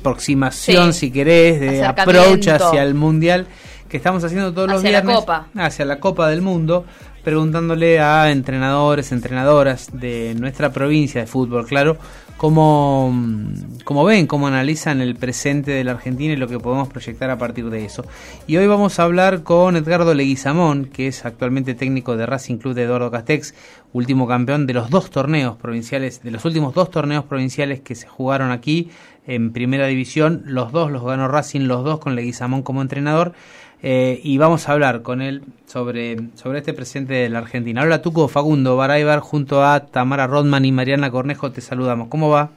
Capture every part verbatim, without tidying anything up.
aproximación, sí, si querés, de approach hacia el Mundial que estamos haciendo todos los viernes, hacia la Copa. hacia la Copa del Mundo, preguntándole a entrenadores, entrenadoras de nuestra provincia de fútbol, claro, cómo, cómo ven, cómo analizan el presente de la Argentina y lo que podemos proyectar a partir de eso. Y hoy vamos a hablar con Edgardo Leguizamón, que es actualmente técnico de Racing Club de Eduardo Castex, último campeón de los dos torneos provinciales, de los últimos dos torneos provinciales que se jugaron aquí en Primera División. Los dos los ganó Racing, los dos con Leguizamón como entrenador. Eh, y vamos a hablar con él sobre, sobre este presente de la Argentina. Hola Tuco, Facundo Baraybar junto a Tamara Rodman y Mariana Cornejo, te saludamos. ¿Cómo va?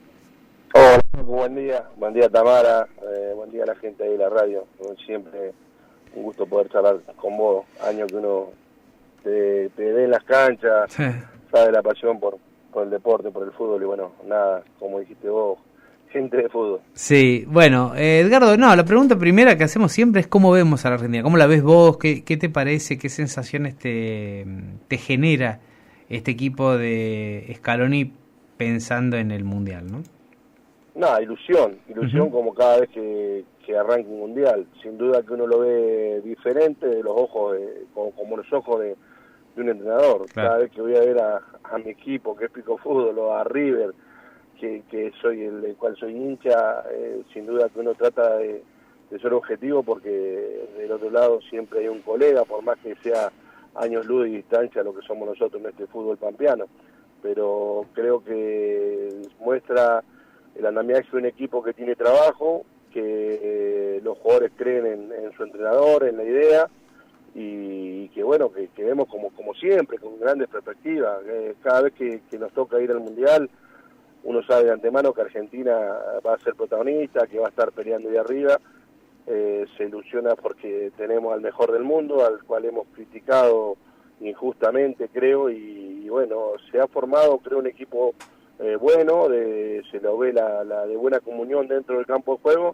Hola, buen día, buen día Tamara, eh, buen día a la gente ahí de la radio. Como siempre, un gusto poder charlar con vos, año que uno te, te dé en las canchas, sí. Sabe la pasión por, por el deporte, por el fútbol y bueno, nada, como dijiste vos, gente de fútbol. Sí, bueno, eh, Edgardo, no, la pregunta primera que hacemos siempre es cómo vemos a la Argentina, cómo la ves vos, qué, qué te parece, qué sensaciones te, te genera este equipo de Scaloni pensando en el Mundial, ¿no? Nada, ilusión, ilusión uh-huh. Como cada vez que, que arranca un Mundial, sin duda que uno lo ve diferente de los ojos, de, como, como los ojos de, de un entrenador, claro. Cada vez que voy a ver a, a mi equipo, que es Pico Fútbol, o a River, Que, que soy el, el cual soy hincha, eh, sin duda que uno trata de, de ser objetivo porque del otro lado siempre hay un colega, por más que sea años luz y distancia lo que somos nosotros en este fútbol pampeano, pero creo que muestra el andamiaje de un equipo que tiene trabajo, que eh, los jugadores creen en, en su entrenador, en la idea, y, y que bueno, que, que vemos como, como siempre, con grandes perspectivas, eh, cada vez que, que nos toca ir al Mundial, uno sabe de antemano que Argentina va a ser protagonista, que va a estar peleando ahí arriba, eh, se ilusiona porque tenemos al mejor del mundo, al cual hemos criticado injustamente, creo, y, y bueno, se ha formado, creo, un equipo eh, bueno, de, se lo ve la, la de buena comunión dentro del campo de juego,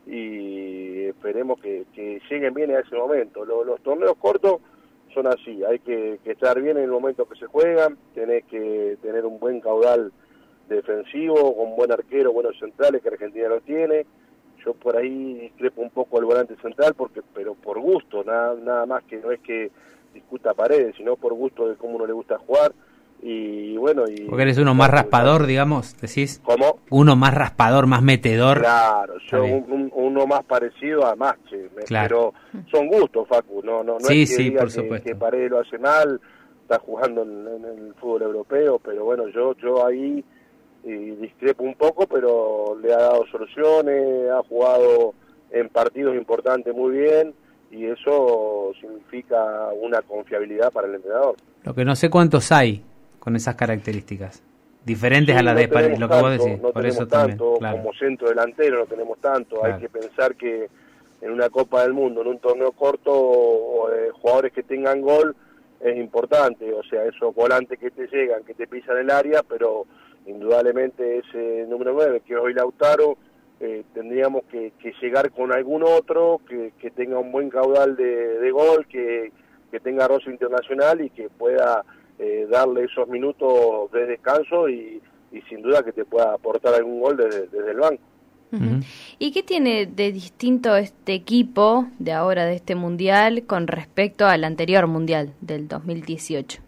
y esperemos que, que lleguen bien a ese momento. Los, los torneos cortos son así, hay que, que estar bien en el momento que se juegan, tenés que tener un buen caudal defensivo, con buen arquero, buenos centrales, que Argentina lo tiene. Yo por ahí discrepo un poco al volante central, porque pero por gusto, nada, nada más, que no es que discuta paredes, sino por gusto de cómo uno le gusta jugar. Y bueno, y porque eres uno más raspador, digamos, decís. ¿Cómo? Uno más raspador, más metedor. Claro, yo un, un, uno más parecido a Mache, claro. Pero son gustos, Facu, no, no, no sí, es que sí, diga por que, supuesto. que Paredes lo hace mal, está jugando en, en el fútbol europeo, pero bueno, yo, yo ahí y discrepo un poco, pero le ha dado soluciones, ha jugado en partidos importantes muy bien, y eso significa una confiabilidad para el entrenador. Lo que no sé cuántos hay con esas características, diferentes sí, a las no de Paredes, lo que tanto, vos decís, no por tenemos eso tanto, también, claro. Como centro delantero no tenemos tanto, claro. Hay que pensar que en una Copa del Mundo, en un torneo corto, eh, jugadores que tengan gol es importante, o sea, esos volantes que te llegan, que te pisan el área, pero indudablemente ese número nueve, que es hoy Lautaro, eh, tendríamos que, que llegar con algún otro que, que tenga un buen caudal de, de gol, que, que tenga roce internacional y que pueda eh, darle esos minutos de descanso y, y sin duda que te pueda aportar algún gol desde, desde el banco. Uh-huh. ¿Y qué tiene de distinto este equipo de ahora, de este Mundial, con respecto al anterior Mundial del dos mil dieciocho?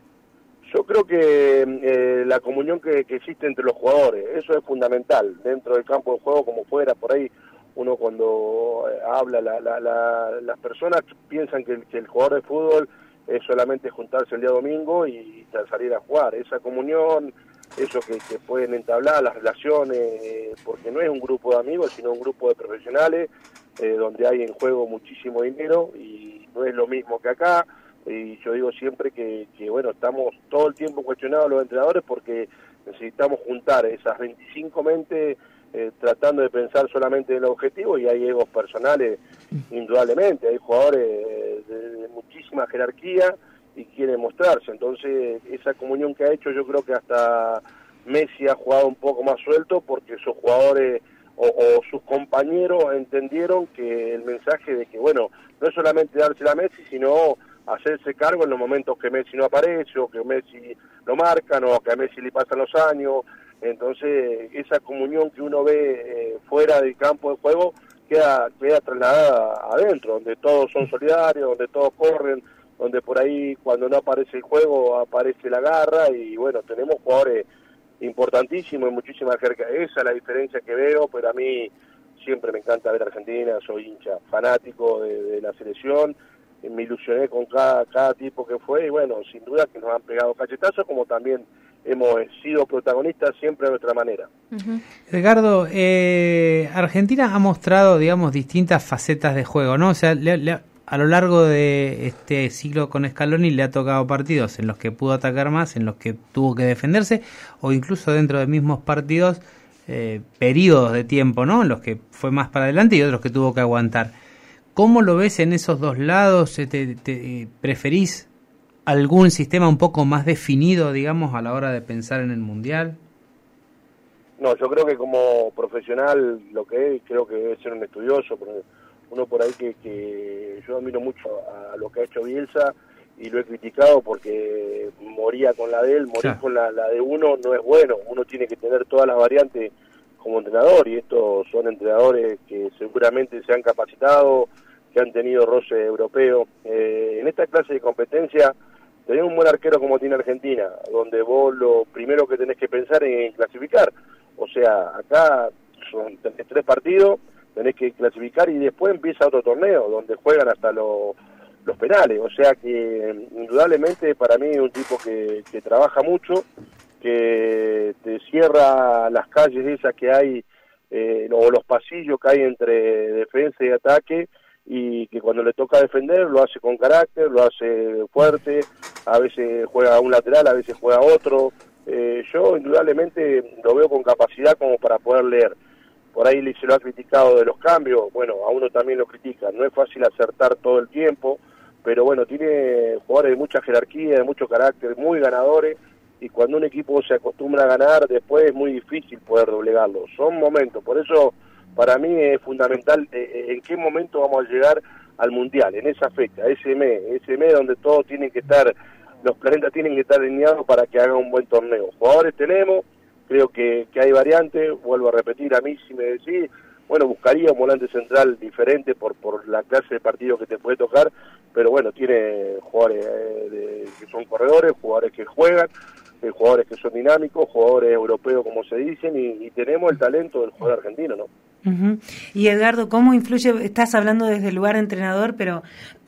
Yo creo que eh, la comunión que, que existe entre los jugadores, eso es fundamental, dentro del campo de juego como fuera, por ahí uno cuando eh, habla, la, la, la, las personas piensan que el, que el jugador de fútbol es solamente juntarse el día domingo y salir a jugar, esa comunión, eso que, que pueden entablar, las relaciones, eh, porque no es un grupo de amigos, sino un grupo de profesionales, eh, donde hay en juego muchísimo dinero y no es lo mismo que acá. Y yo digo siempre que, que, bueno, estamos todo el tiempo cuestionados los entrenadores porque necesitamos juntar esas veinticinco mentes eh, tratando de pensar solamente en el objetivo, y hay egos personales, indudablemente, hay jugadores eh, de, de muchísima jerarquía y quieren mostrarse, entonces esa comunión que ha hecho, yo creo que hasta Messi ha jugado un poco más suelto porque esos jugadores o, o sus compañeros entendieron que el mensaje de que, bueno, no es solamente dársela a Messi, sino hacerse cargo en los momentos que Messi no aparece, o que Messi lo marcan, o que a Messi le pasan los años, entonces esa comunión que uno ve eh, fuera del campo de juego queda, queda trasladada adentro, donde todos son solidarios, donde todos corren, donde por ahí cuando no aparece el juego aparece la garra, y bueno, tenemos jugadores importantísimos y muchísima cerca. Esa es la diferencia que veo, pero a mí siempre me encanta ver a Argentina, soy hincha fanático de, de la selección, me ilusioné con cada, cada tipo que fue, y bueno, sin duda que nos han pegado cachetazos, como también hemos sido protagonistas siempre a nuestra manera. Uh-huh. Edgardo, eh, Argentina ha mostrado, digamos, distintas facetas de juego, ¿no? O sea, le, le, a lo largo de este ciclo con Scaloni le ha tocado partidos en los que pudo atacar más, en los que tuvo que defenderse, o incluso dentro de mismos partidos, eh, periodos de tiempo, ¿no? En los que fue más para adelante y otros que tuvo que aguantar. ¿Cómo lo ves en esos dos lados? ¿Te, te, ¿Preferís algún sistema un poco más definido, digamos, a la hora de pensar en el Mundial? No, yo creo que como profesional, lo que es, creo que debe ser un estudioso, porque uno por ahí que, que yo admiro mucho a lo que ha hecho Bielsa y lo he criticado porque moría con la de él, morir claro. con la, la de uno no es bueno, uno tiene que tener todas las variantes como entrenador, y estos son entrenadores que seguramente se han capacitado, que han tenido roce europeo. Eh, en esta clase de competencia, tener un buen arquero como tiene Argentina, donde vos lo primero que tenés que pensar es en clasificar. O sea, acá son tenés tres partidos, tenés que clasificar y después empieza otro torneo, donde juegan hasta los, los penales. O sea que, indudablemente, para mí es un tipo que, que trabaja mucho, que te cierra las calles esas que hay, eh, o los pasillos que hay entre defensa y ataque, y que cuando le toca defender lo hace con carácter, lo hace fuerte, a veces juega un lateral, a veces juega otro. Eh, yo indudablemente lo veo con capacidad como para poder leer. Por ahí se lo ha criticado de los cambios, bueno, a uno también lo critica, no es fácil acertar todo el tiempo, pero bueno, tiene jugadores de mucha jerarquía, de mucho carácter, muy ganadores, y cuando un equipo se acostumbra a ganar, después es muy difícil poder doblegarlo. Son momentos, por eso para mí es fundamental eh, en qué momento vamos a llegar al Mundial, en esa fecha, ese mes, ese mes donde todos tienen que estar, los planetas tienen que estar alineados para que haga un buen torneo. Jugadores tenemos, creo que, que hay variantes, vuelvo a repetir, a mí si me decís, bueno, buscaría un volante central diferente por, por la clase de partido que te puede tocar, pero bueno, tiene jugadores eh, de, que son corredores, jugadores que juegan, eh, jugadores que son dinámicos, jugadores europeos como se dicen, y, y tenemos el talento del jugador argentino, ¿no? Uh-huh. Y Edgardo, ¿cómo influye, estás hablando desde el lugar de entrenador, pero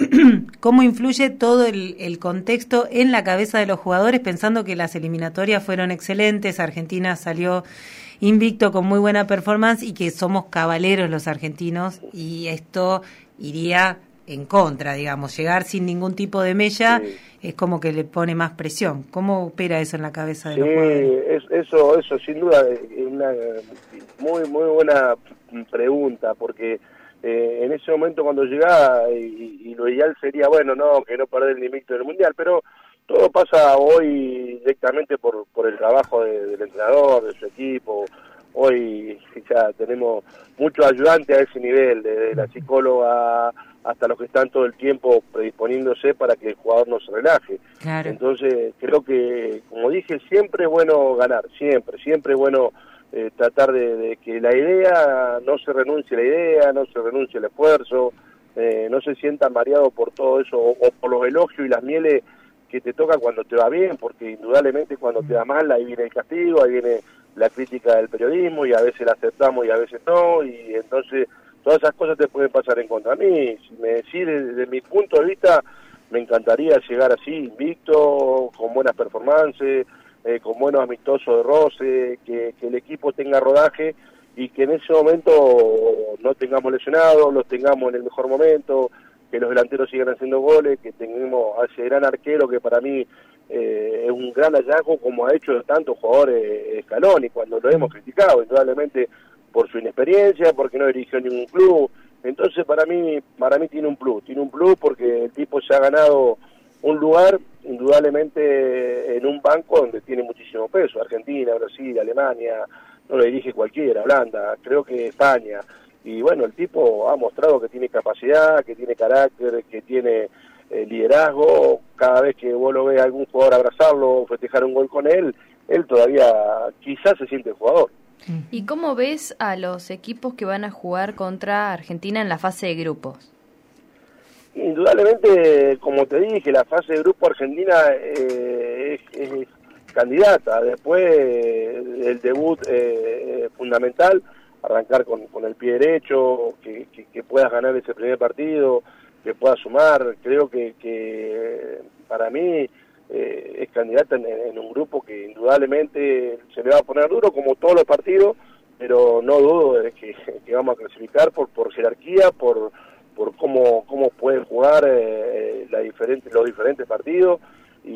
cómo influye todo el, el contexto en la cabeza de los jugadores, pensando que las eliminatorias fueron excelentes, Argentina salió invicto con muy buena performance y que somos cabaleros los argentinos, y esto iría en contra, digamos, llegar sin ningún tipo de mella, sí, es como que le pone más presión? ¿Cómo opera eso en la cabeza de sí, los jugadores? Es, eso, eso sin duda es una muy, muy buena pregunta, porque eh, en ese momento cuando llegaba, y, y lo ideal sería, bueno, no, que no perder el invicto del Mundial, pero todo pasa hoy directamente por, por el trabajo de, del entrenador, de su equipo. Hoy ya tenemos muchos ayudantes a ese nivel, desde la psicóloga hasta los que están todo el tiempo predisponiéndose para que el jugador no se relaje. Claro. Entonces, creo que, como dije, siempre es bueno ganar, siempre, siempre es bueno eh, tratar de, de que la idea, no se renuncie a la idea, no se renuncie al esfuerzo, eh, no se sientan mareados por todo eso, o, o por los elogios y las mieles que te toca cuando te va bien, porque indudablemente cuando te va mal, ahí viene el castigo, ahí viene la crítica del periodismo, y a veces la aceptamos y a veces no, y entonces todas esas cosas te pueden pasar en contra. A mí, si me decís desde, desde mi punto de vista, me encantaría llegar así, invicto, con buenas performances, eh, con buenos amistosos de roce, que, que el equipo tenga rodaje y que en ese momento no tengamos lesionados, los tengamos en el mejor momento, que los delanteros sigan haciendo goles, que tengamos a ese gran arquero que para mí eh, es un gran hallazgo, como ha hecho tantos jugadores Scaloni, cuando lo hemos criticado, indudablemente por su inexperiencia, porque no dirigió ningún club. Entonces para mí para mí tiene un plus, tiene un plus porque el tipo se ha ganado un lugar, indudablemente en un banco donde tiene muchísimo peso, Argentina, Brasil, Alemania, no lo dirige cualquiera, Holanda, creo que España. Y bueno, el tipo ha mostrado que tiene capacidad, que tiene carácter, que tiene eh, liderazgo. Cada vez que vos lo ves a algún jugador abrazarlo o festejar un gol con él, él todavía quizás se siente jugador. ¿Y cómo ves a los equipos que van a jugar contra Argentina en la fase de grupos? Indudablemente, como te dije, la fase de grupo Argentina eh, es, es candidata. Después el debut eh, fundamental, arrancar con, con el pie derecho, que, que, que puedas ganar ese primer partido, que puedas sumar. Creo que, que para mí eh, es candidata en, en un grupo que indudablemente se le va a poner duro, como todos los partidos, pero no dudo de que, que vamos a clasificar por, por jerarquía, por por cómo cómo pueden jugar eh, la diferente, los diferentes partidos, y,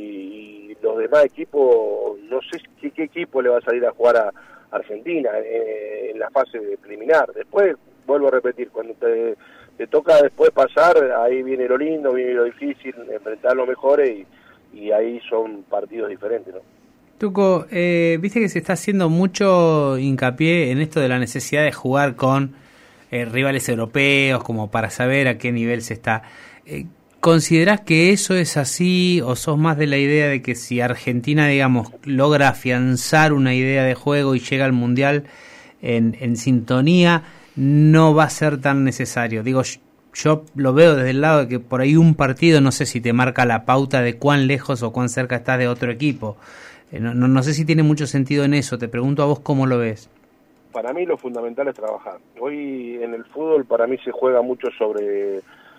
y los demás equipos, no sé qué, qué equipo le va a salir a jugar a Argentina eh, en la fase preliminar. Después, vuelvo a repetir, cuando te, te toca después pasar, ahí viene lo lindo, viene lo difícil, enfrentar los mejores, y, y ahí son partidos diferentes, ¿no? Tuco, eh, viste que se está haciendo mucho hincapié en esto de la necesidad de jugar con Eh, rivales europeos, como para saber a qué nivel se está. Eh, ¿Considerás que eso es así, o sos más de la idea de que si Argentina, digamos, logra afianzar una idea de juego y llega al Mundial en, en sintonía, no va a ser tan necesario? Digo, yo lo veo desde el lado de que por ahí un partido, no sé si te marca la pauta de cuán lejos o cuán cerca estás de otro equipo. Eh, no, no, no sé si tiene mucho sentido en eso. Te pregunto a vos cómo lo ves. Para mí lo fundamental es trabajar. Hoy en el fútbol para mí se juega mucho sobre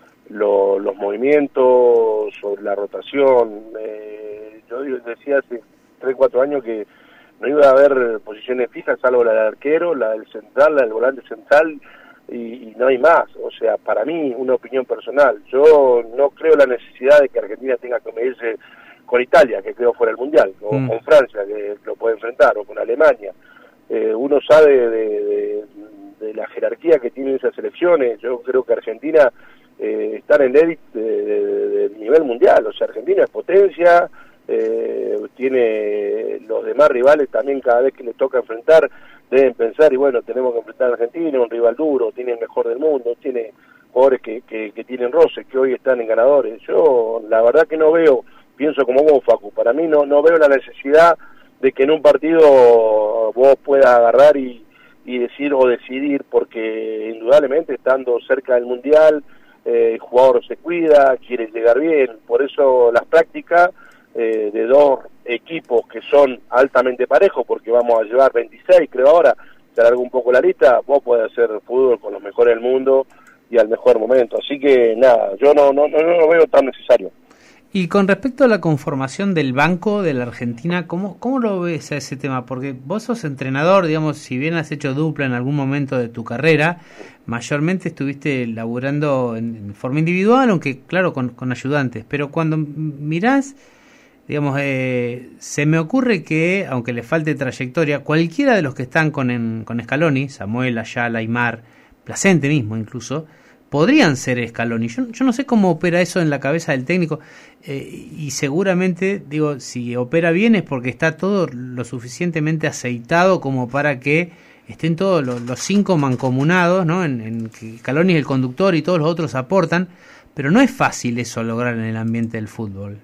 lo, los movimientos, sobre la rotación. Eh, yo decía hace tres, cuatro años que no iba a haber posiciones fijas, salvo la del arquero, la del central, la del volante central, y, y no hay más. O sea, para mí, una opinión personal, yo no creo la necesidad de que Argentina tenga que medirse con Italia, que quedó fuera del Mundial, o mm. con Francia, que lo puede enfrentar, o con Alemania. Eh, uno sabe de, de, de la jerarquía que tienen esas selecciones. Yo creo que Argentina eh, está en el élite de, de, de, de nivel mundial. O sea, Argentina es potencia, eh, tiene los demás rivales también, cada vez que les toca enfrentar deben pensar, y bueno, tenemos que enfrentar a Argentina, un rival duro, tiene el mejor del mundo, tiene jugadores que, que, que tienen roces, que hoy están en ganadores. Yo la verdad que no veo, pienso como vos, Facu, para mí no, no veo la necesidad de que en un partido vos puedas agarrar y, y decir o decidir, porque indudablemente estando cerca del Mundial, eh, el jugador se cuida, quiere llegar bien. Por eso las prácticas eh, de dos equipos que son altamente parejos, porque vamos a llevar veintiséis, creo ahora, se alarga un poco la lista, vos podés hacer fútbol con los mejores del mundo y al mejor momento. Así que nada, yo no, no, no, no lo veo tan necesario. Y con respecto a la conformación del banco de la Argentina, ¿cómo, cómo lo ves a ese tema? Porque vos sos entrenador, digamos, si bien has hecho dupla en algún momento de tu carrera, mayormente estuviste laburando en, en forma individual, aunque claro, con, con ayudantes. Pero cuando mirás, digamos, eh, se me ocurre que, aunque le falte trayectoria, cualquiera de los que están con, en, con Scaloni, Samuel, Ayala, Aimar, Placente mismo incluso, podrían ser Scaloni. Yo, yo no sé cómo opera eso en la cabeza del técnico, eh, y seguramente, digo, si opera bien es porque está todo lo suficientemente aceitado como para que estén todos los, los cinco mancomunados, ¿no? En, en que Scaloni es el conductor y todos los otros aportan, pero no es fácil eso lograr en el ambiente del fútbol.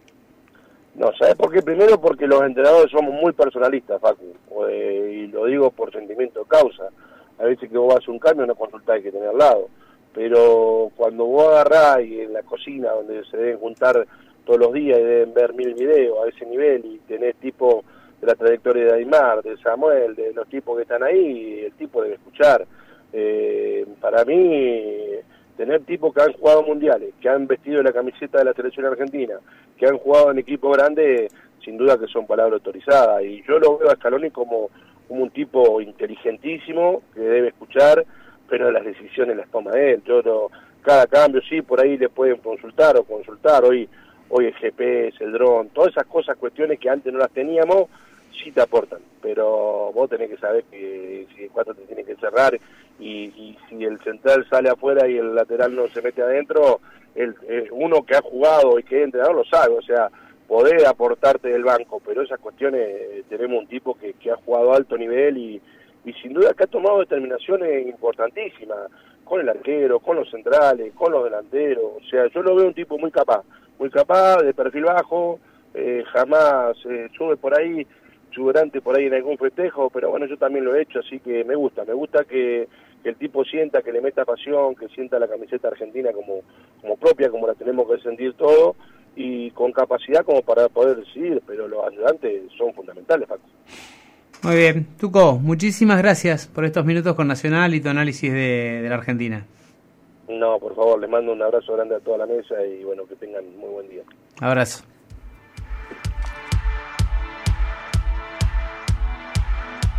No, ¿sabes por qué? Primero porque los entrenadores somos muy personalistas, Facu, eh, y lo digo por sentimiento de causa. A veces que vos vas a un cambio no consultás que tenés al lado. Pero cuando vos agarrás y en la cocina donde se deben juntar todos los días y deben ver mil videos a ese nivel, y tenés tipo de la trayectoria de Aimar, de Samuel, de los tipos que están ahí, el tipo debe escuchar. Eh, para mí, tener tipos que han jugado mundiales, que han vestido la camiseta de la selección argentina, que han jugado en equipos grandes, sin duda que son palabras autorizadas. Y yo lo veo a Scaloni como, como un tipo inteligentísimo, que debe escuchar, pero las decisiones las toma él. Yo no, cada cambio sí, por ahí le pueden consultar o consultar, hoy hoy el G P S, el dron, todas esas cosas, cuestiones que antes no las teníamos, sí te aportan, pero vos tenés que saber que si el cuatro te tiene que cerrar, y, y si el central sale afuera y el lateral no se mete adentro, el, el uno que ha jugado y que es entrenador lo sabe, o sea, podés aportarte del banco, pero esas cuestiones, eh, tenemos un tipo que, que ha jugado a alto nivel y y sin duda que ha tomado determinaciones importantísimas, con el arquero, con los centrales, con los delanteros. O sea, yo lo veo un tipo muy capaz, muy capaz, de perfil bajo, eh, jamás eh, sube por ahí exuberante por ahí en algún festejo, pero bueno, yo también lo he hecho, así que me gusta, me gusta que, que el tipo sienta, que le meta pasión, que sienta la camiseta argentina como, como propia, como la tenemos que sentir todo, y con capacidad como para poder decidir, pero los ayudantes son fundamentales, Paco. Muy bien, Tuco, muchísimas gracias por estos minutos con Nacional y tu análisis de, de la Argentina. No, por favor, les mando un abrazo grande a toda la mesa y bueno, que tengan muy buen día. Abrazo.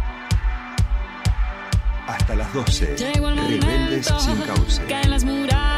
Hasta las doce, Rebeldes sin causa.